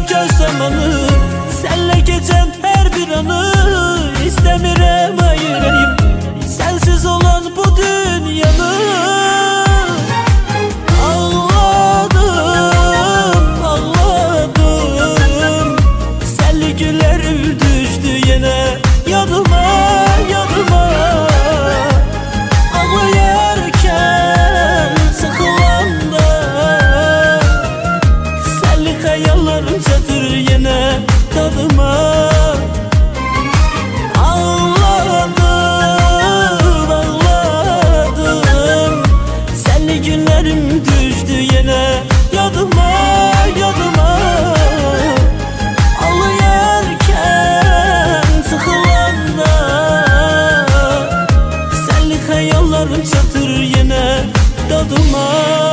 görsem onu, senle geçen her bir anı İstemirem ayırayım sensiz olan bu dünyanı. Ağladım, ağladım, senli günlerim düştü yine yadıma, yadıma. Ağlayarken sıkılanda senli hayallerim çatır yine tadıma. Ağladım, ağladım, senli günlerim düştü yine yadıma, yadıma. Ağlayarken sıkılanda senli hayallerim çatır yine tadıma.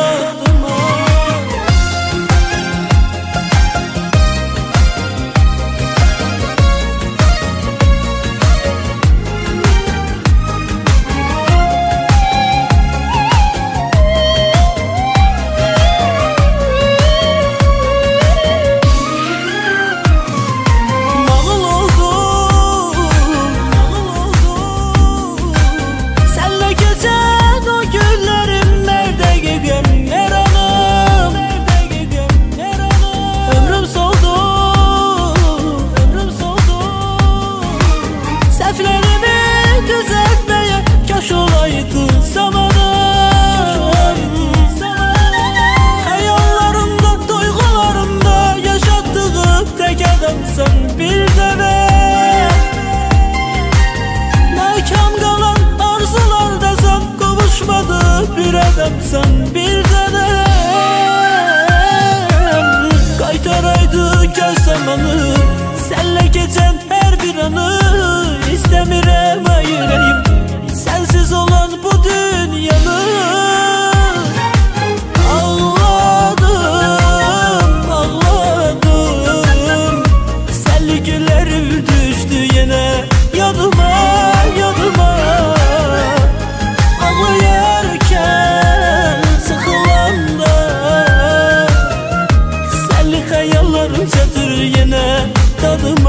Sen bir dene nakam kalan arzulardasan, kavuşmadı bir adamsan bir dene. Kaytaraydı görsem onu, senle geçen her bir anı İstemirem ayırayım sensiz olan bu dünyanı. Günlerim düştü yine yadıma, yadıma. Ağlayarken sıkılanda senli hayallerim çatır yine tadıma.